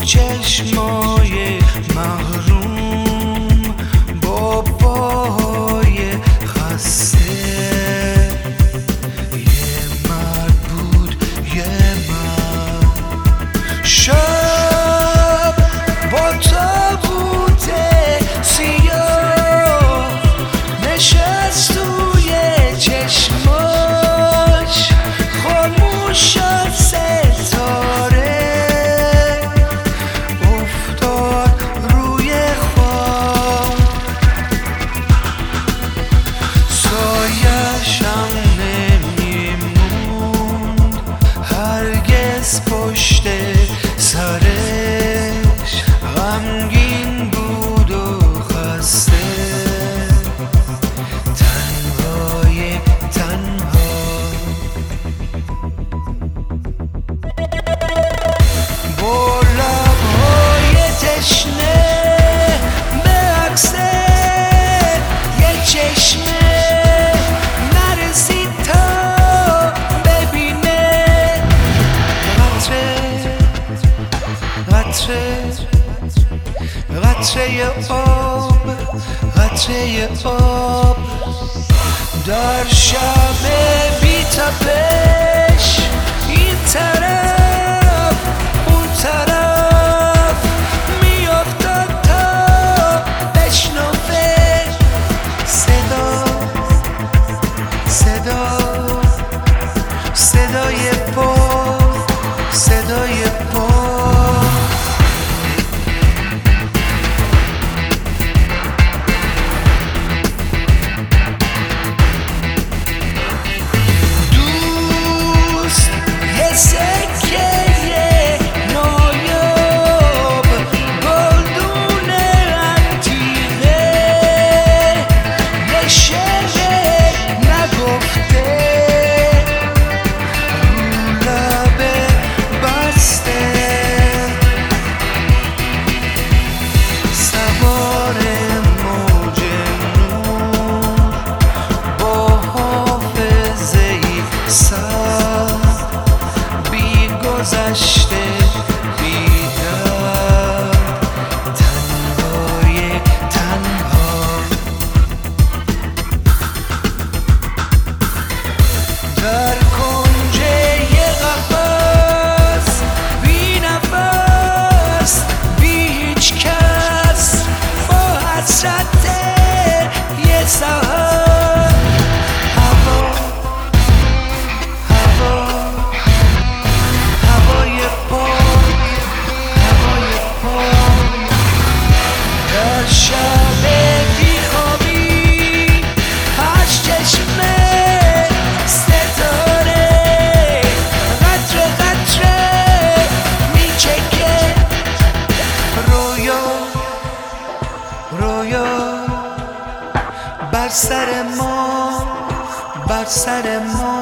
چشمای محروم با پاهای خسته، یه مرد بود یه مرد. شب با تابوت سیاه نشست توی چشماش، خاموش شد ستاره افتاد روی خواب، سایش هم نمیموند هرگز پشت سرش، غمگین بود و خسته، تنهای تنها. با لبهای تشنه به عکس یه چشمه نرسید تا ببینه قطره آب، قطره آب در شب بی تپش، این طرف اون طرف میافتاد تا بشنوه صدای پا، صدای پا. گذشته بیدار، تنهای تنها. در کنج یه قفس بی نفس، بی هیچ کس، با حسرت یه سحر، شب بیخوابی هشت چشمه ستاره قطره قطره میچکه رویا بر سر ما، بر سر ما.